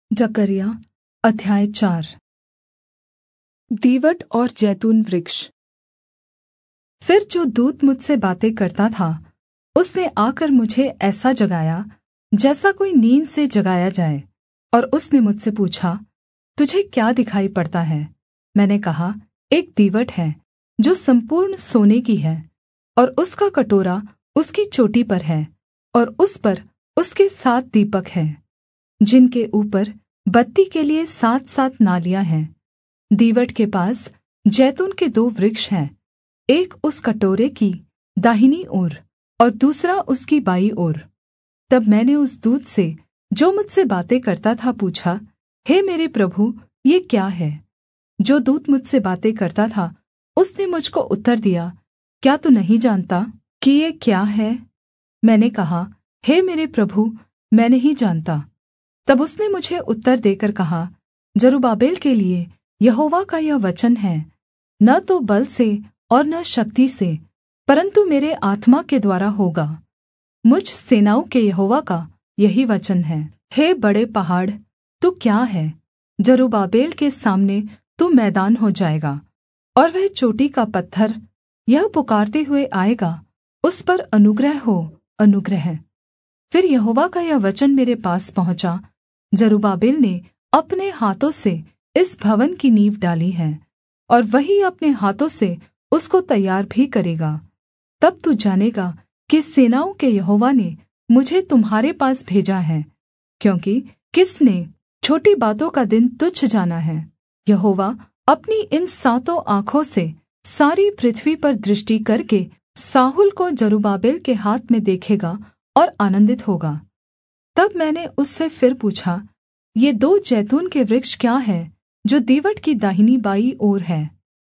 जकर्या अध्याय 4। दीवट और जैतून वृक्ष। फिर जो दूत मुझसे बातें करता था उसने आकर मुझे ऐसा जगाया जैसा कोई नींद से जगाया जाए, और उसने मुझसे पूछा, तुझे क्या दिखाई पड़ता है? मैंने कहा, एक दीवट है जो संपूर्ण सोने की है, और उसका कटोरा उसकी चोटी पर है, और उस पर उसके 7 दीपक हैं, जिनके ऊपर बत्ती के लिए 7-7 नालियाँ हैं। दीवट के पास जैतून के 2 वृक्ष हैं, एक उस कटोरे की दाहिनी ओर और दूसरा उसकी बाईं ओर। तब मैंने उस दूत से जो मुझसे बातें करता था पूछा, हे मेरे प्रभु, ये क्या है? जो दूत मुझसे बातें करता था उसने मुझको उत्तर दिया, क्या तू नहीं जानता कि ये क्या है? मैंने कहा, हे मेरे प्रभु, मैं नहीं जानता। तब उसने मुझे उत्तर देकर कहा, जरुब्बाबेल के लिए यहोवा का यह वचन है, न तो बल से और न शक्ति से, परन्तु मेरे आत्मा के द्वारा होगा। मुझ सेनाओं के यहोवा का यही वचन है। हे बड़े पहाड़, तू क्या है? जरुब्बाबेल के सामने तू मैदान हो जाएगा, और वह चोटी का पत्थर यह पुकारते हुए आएगा, उस पर अनुग्रह हो, अनुग्रह। फिर यहोवा का यह वचन मेरे पास पहुँचा, जरुब्बाबेल ने अपने हाथों से इस भवन की नींव डाली है, और वही अपने हाथों से उसको तैयार भी करेगा। तब तू जानेगा कि सेनाओं के यहोवा ने मुझे तुम्हारे पास भेजा है, क्योंकि किसने छोटी बातों का दिन तुच्छ जाना है? यहोवा अपनी इन 7 आँखों से सारी पृथ्वी पर दृष्टि करके साहुल को जरुब्बाबेल के हाथ में देखेगा और आनन्दित होगा। तब मैंने उससे फिर पूछा, ये 2 जैतून के वृक्ष क्या हैं जो दीवट की दाहिनी बाईं ओर है?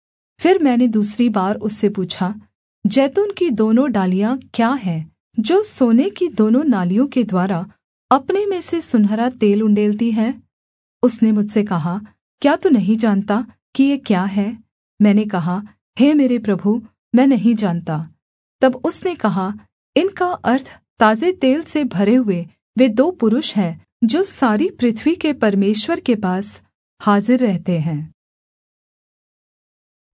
फिर मैंने दूसरी बार उससे पूछा, जैतून की दोनों डालियाँ क्या हैं जो सोने की दोनों नालियों के द्वारा अपने में से सुनहरा तेल उण्डेलती हैं? उसने मुझसे कहा, क्या तू नहीं जानता कि ये क्या है? मैंने कहा, हे मेरे प्रभु, मैं नहीं जानता। तब उसने कहा, इनका अर्थ ताजे तेल से भरे हुए वे 2 पुरुष हैं जो सारी पृथ्वी के परमेश्वर के पास हाजिर रहते हैं।